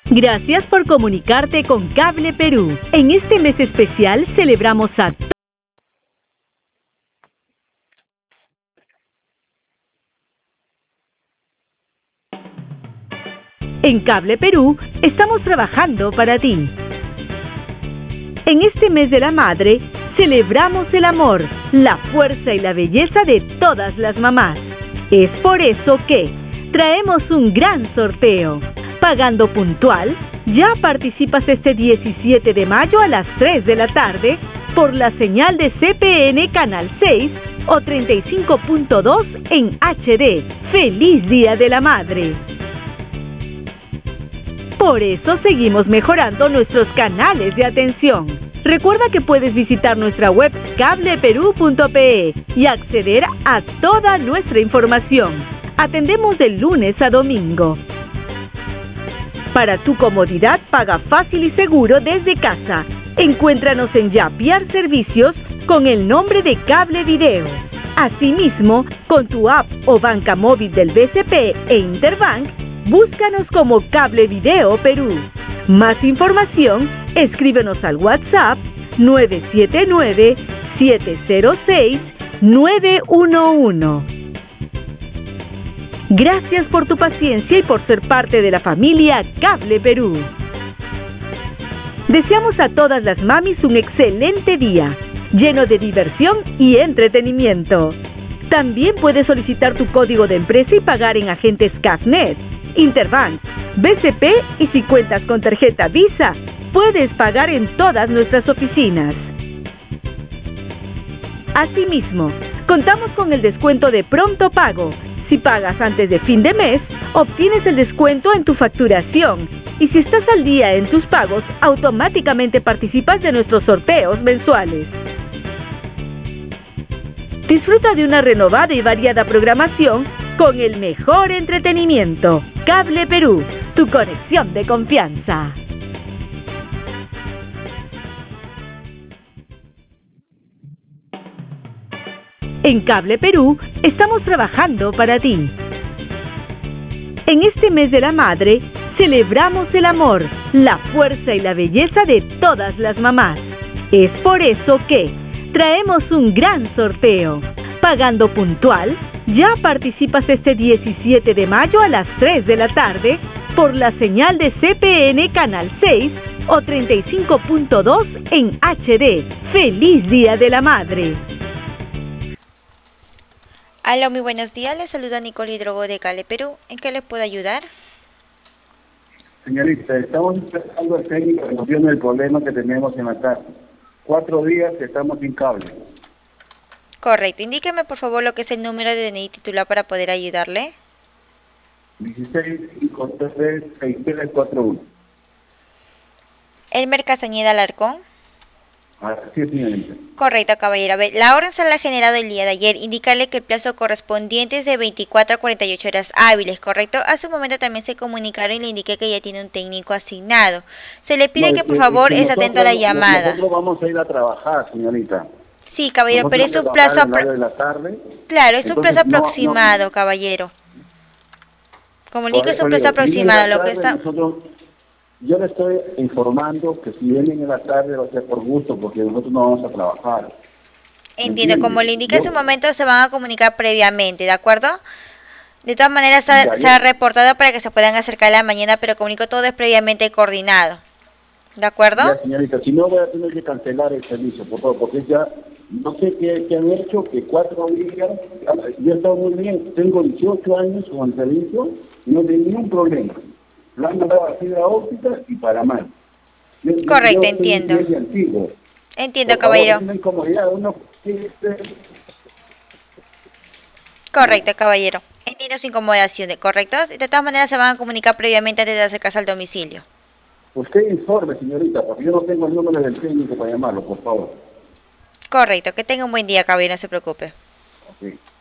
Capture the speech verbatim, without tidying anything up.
Gracias por comunicarte con Cable Perú. En este mes especial celebramos a En Cable Perú estamos trabajando para ti. En este mes de la madre, celebramos el amor, la fuerza y la belleza de todas las mamás. Es por eso que traemos un gran sorteo. Pagando puntual, ya participas este diecisiete de mayo a las tres de la tarde por la señal de C P N Canal seis o treinta y cinco punto dos en H D. ¡Feliz Día de la Madre! Por eso seguimos mejorando nuestros canales de atención. Recuerda que puedes visitar nuestra web cable perú punto pe y acceder a toda nuestra información. Atendemos de lunes a domingo. Para tu comodidad, paga fácil y seguro desde casa. Encuéntranos en Yapiar Servicios con el nombre de Cable Video. Asimismo, con tu app o banca móvil del B C P e Interbank, búscanos como Cable Video Perú. Más información, escríbenos al WhatsApp nueve siete nueve, siete cero seis, nueve uno uno. Gracias por tu paciencia y por ser parte de la familia Cable Perú. Deseamos a todas las mamis un excelente día, lleno de diversión y entretenimiento. También puedes solicitar tu código de empresa y pagar en agentes Cafnet, Interbank, B C P y si cuentas con tarjeta Visa, puedes pagar en todas nuestras oficinas. Asimismo, contamos con el descuento de pronto pago. Si pagas antes de fin de mes, obtienes el descuento en tu facturación. Y si estás al día en tus pagos, automáticamente participas de nuestros sorteos mensuales. Disfruta de una renovada y variada programación con el mejor entretenimiento. Cable Perú, tu conexión de confianza. En Cable Perú estamos trabajando para ti. En este mes de la madre, celebramos el amor, la fuerza y la belleza de todas las mamás. Es por eso que traemos un gran sorteo. Pagando puntual, ya participas este diecisiete de mayo a las tres de la tarde por la señal de C P N Canal seis o treinta y cinco punto dos en H D. ¡Feliz Día de la Madre! Aló, muy buenos días. Les saluda Nicole Hidrogo de Cable Perú. ¿En qué les puedo ayudar? Señorita, estamos empezando el técnico que nos dio el problema que tenemos en la casa. Cuatro días que estamos sin cable. Correcto. Indíqueme, por favor, lo que es el número de D N I titular para poder ayudarle. dieciséis cincuenta y tres sesenta y tres cuarenta y uno. Elmer Castañeda Alarcón. Así es, señorita. Correcto, caballero. A ver, la orden se la ha generado el día de ayer. Indicarle que el plazo correspondiente es de veinticuatro a cuarenta y ocho horas hábiles, ¿correcto? Hace un momento también se comunicaron y le indiqué que ya tiene un técnico asignado. Se le pide No, que, es por que- favor, es que es atento a la nosotros- llamada. Nosotros vamos a ir a trabajar, señorita. Sí, caballero, Nosotros pero es vamos un a trabajar plazo... en el apro- horario de la tarde. Claro, es un Entonces, plazo no- no- aproximado, caballero. Como le digo, Por es un eso plazo digo, si vienen en aproximado. la Lo que tarde, está... nosotros- yo le estoy informando que si vienen en la tarde va a ser por gusto, porque nosotros no vamos a trabajar. Entiendo, como le indiqué hace un Yo- momento, se van a comunicar previamente, ¿de acuerdo? De todas maneras, Ya, se, ya. se ha reportado para que se puedan acercar a la mañana, pero comunico todo es previamente coordinado. ¿De acuerdo? Ya, señorita, si no voy a tener que cancelar el servicio, por favor, porque ya no sé qué, qué han hecho, que cuatro días, yo he estado muy bien, tengo dieciocho años con el servicio, no tengo ningún problema. Lo han mandado a fibra óptica y para mal. Yo- yo- Correcto, yo soy entiendo. un cliente antiguo. Entiendo, Por favor, caballero. es una incomodidad, uno quiere ser- Correcto, caballero. Entiendo su incomodación, ¿correcto? De todas maneras, se van a comunicar previamente antes de acercarse al domicilio. Usted informe, señorita, porque yo no tengo el número del técnico para llamarlo, por favor. Correcto, que tenga un buen día, caballero, no se preocupe. Ok.